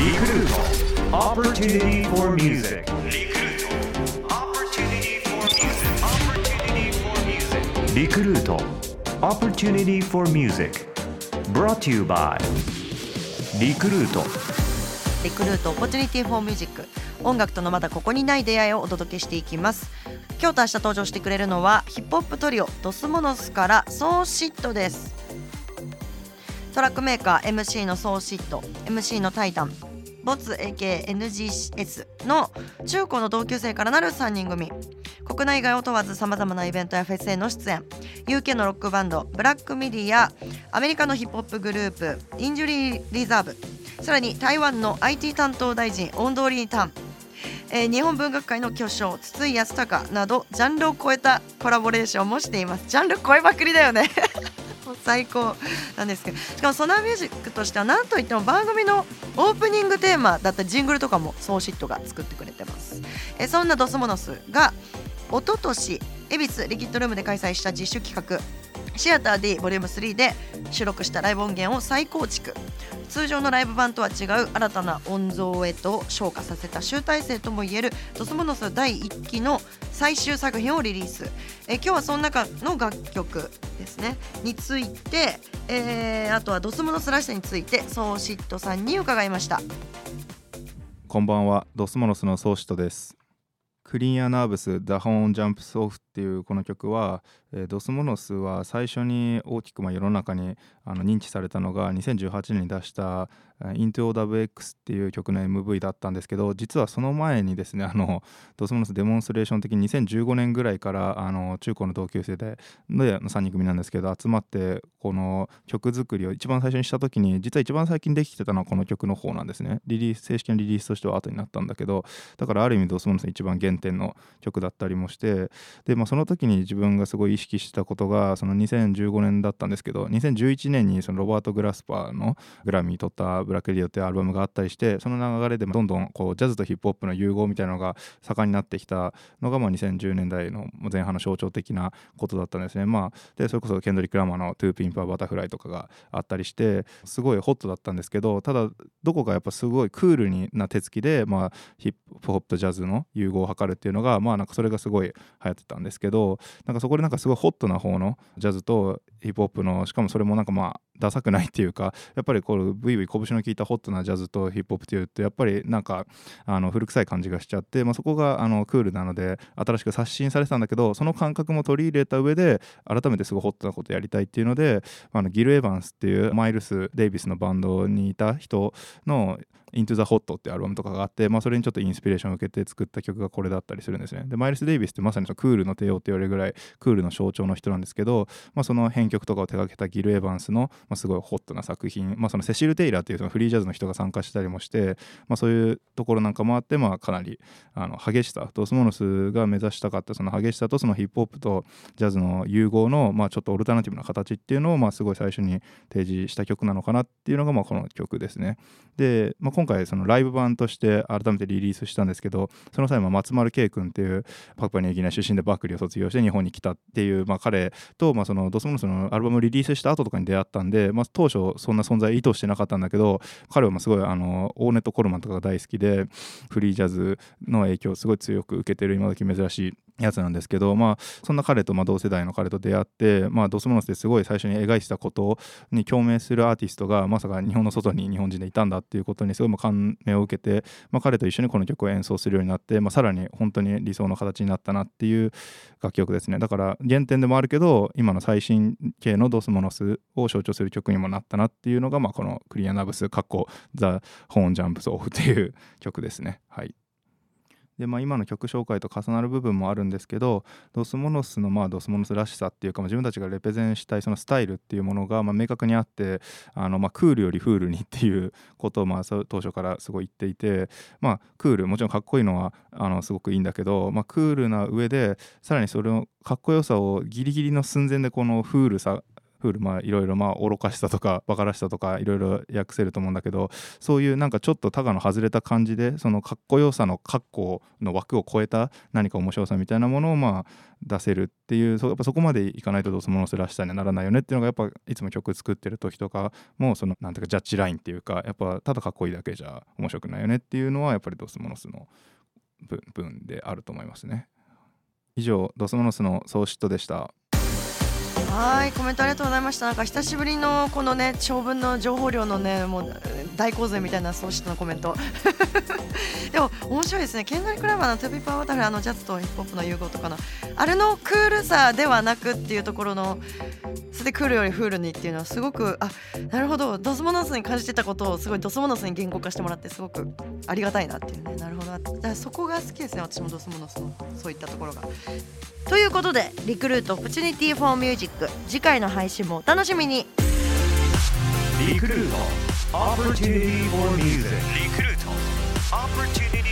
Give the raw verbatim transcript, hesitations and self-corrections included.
リクルート Opportunity for Music リクルート Opportunity for Music Brought to you by リクルートリクルート Opportunity for Music、 音楽とのまだここにない出会いをお届けしていきます。今日と明日登場してくれるのはヒップホップトリオドスモノスからソーシットです。トラックメーカー エムシー のソーシット、 エムシー のタイタン、ボツ エーケーエヌジーエス の中高の同級生からなるさんにん組。国内外を問わずさまざまなイベントやフェスへの出演、 ユーケー のロックバンドブラックミディやアメリカのヒップホップグループインジュリーリザーブ、さらに台湾の アイティー 担当大臣オンドーリータン、えー、日本文学界の巨匠筒井康隆などジャンルを超えたコラボレーションもしています。ジャンル超えまくりだよね最高なんですけど、しかもソナーミュージックとしては何といっても番組のオープニングテーマだったジングルとかもソーシットが作ってくれてます。えそんなドスモノスが一昨年恵比寿リキッドルームで開催した自主企画シアター D ボリュームスリーで収録したライブ音源を再構築、通常のライブ版とは違う新たな音像へと昇華させた集大成ともいえるドスモノスだいいっきの最終作品をリリース。え今日はその中の楽曲ですねについて、えー、あとはドスモノスらしさについてソーシットさんに伺いました。 こんばんは、ドスモノスのソーシットです。クリーンアナーブス The Horn Jumps Off っていうこの曲は、えー、ドスモノスは最初に大きくまあ世の中にあの認知されたのがにせんじゅうはちねんに出したInto オーダブリューエックス っていう曲の エムブイ だったんですけど、実はその前にですねあのドスモノスデモンストレーション的ににせんじゅうごねんぐらいからあの中高の同級生でのさんにん組なんですけど集まってこの曲作りを一番最初にした時に、実は一番最近できてたのはこの曲の方なんですね。リリース正式なリリースとしては後になったんだけど、だからある意味ドスモノスの一番原点の曲だったりもして、で、まあ、その時に自分がすごい意識したことがそのにせんじゅうごねんだったんですけど、にせんじゅういちねんにそのロバート・グラスパーのグラミー取ったブラック・レディオっていうアルバムがあったりして、その流れでどんどんこうジャズとヒップホップの融合みたいなのが盛んになってきたのが、まあにせんじゅうねんだいの前半の象徴的なことだったんですね。まあ、でそれこそケンドリック・ラマーのトゥーピンパーバタフライとかがあったりしてすごいホットだったんですけど、ただどこかやっぱすごいクールにな手つきで、まあ、ヒップホップとジャズの融合を図るっていうのが、まあなんかそれがすごい流行ってたんですけど、なんかそこでなんかすごいホットな方のジャズとヒップホップの、しかもそれもなんかまあダサくないっていうか、やっぱりこうブイブイ拳の効いたホットなジャズとヒップホップっていうとやっぱりなんかあの古臭い感じがしちゃって、まあ、そこがあのクールなので新しく刷新されてたんだけど、その感覚も取り入れた上で改めてすごいホットなことやりたいっていうので、あのギル・エヴァンスっていうマイルス・デイビスのバンドにいた人のInto the Hot ってアルバムとかがあって、まあ、それにちょっとインスピレーションを受けて作った曲がこれだったりするんですね。でマイルス・デイビスってまさにそのクールの帝王って言われるぐらいクールの象徴の人なんですけど、まあ、その編曲とかを手掛けたギル・エヴァンスの、まあ、すごいホットな作品、まあ、そのセシル・テイラーっていうそのフリージャズの人が参加したりもして、まあ、そういうところなんかもあって、まあ、かなりあの激しさ、ドスモノスが目指したかったその激しさとそのヒップホップとジャズの融合の、まあ、ちょっとオルタナティブな形っていうのを、まあ、すごい最初に提示した曲なのかなっていうのが、まあ、この曲ですね。で、まあ、今回そのライブ版として改めてリリースしたんですけど、その際も松丸圭君っていうパプアニューギニア出身でバークリーを卒業して日本に来たっていう、まあ、彼と、まあ、そのドスモノスのアルバムをリリースした後とかに出会ったんで、まあ、当初そんな存在意図してなかったんだけど、彼はまあすごいあのオーネット・コルマンとかが大好きでフリージャズの影響をすごい強く受けてる今時珍しいやつなんですけど、まあ、そんな彼と、まあ、同世代の彼と出会って、まあ、ドスモノスですごい最初に描いてたことに共鳴するアーティストがまさか日本の外に日本人でいたんだっていうことにすごい感銘を受けて、まあ、彼と一緒にこの曲を演奏するようになって、まあ、さらに本当に理想の形になったなっていう楽曲ですね。だから原点でもあるけど今の最新系のドスモノスを象徴する曲にもなったなっていうのが、まあ、このクリアナブス（ザ・ホーン・ジャンプス・オフ）っていう曲ですね。はい。でまあ、今の曲紹介と重なる部分もあるんですけど、ドスモノスのまあドスモノスらしさっていうか、まあ、自分たちがレペゼンしたいそのスタイルっていうものがまあ明確にあって、あのまあクールよりフールにっていうことをまあ当初からすごい言っていて、まあ、クールもちろんかっこいいのはあのすごくいいんだけど、まあ、クールな上でさらにそれのかっこよさをギリギリの寸前でこのフールさフフールまあいろいろまあ愚かしさとかバカらしさとかいろいろ訳せると思うんだけど、そういうなんかちょっとタガの外れた感じでそのかっこよさのかっこの枠を超えた何か面白さみたいなものをまあ出せるっていう、そやっぱそこまでいかないとドスモノスらしさにはならないよねっていうのがやっぱいつも曲作ってる時とかもそのなんていうかジャッジラインっていうか、やっぱただかっこいいだけじゃ面白くないよねっていうのはやっぱりドスモノスの分分であると思いますね。以上ドスモノスのソーシットでした。 はい、コメントありがとうございました。なんか久しぶりのこのね長文の情報量のねもう大洪水みたいなソーシットのコメントでも面白いですね。ケンドリック・ラマーのトゥーピーパーバタフライ、あのジャズとヒップホップの融合とかのあれのクールさではなくっていうところの、それでクールよりフールにっていうのはすごく、あ、なるほど、ドスモノスに感じてたことをすごいドスモノスに言語化してもらってすごくありがたいなっていうね。なるほど、だからそこが好きですね、私もドスモノスのそういったところが。ということでリクルートオプチュニティフォーミュージック、次回の配信もお楽しみに。 リクルート Opportunity for Music リクルート Opportunity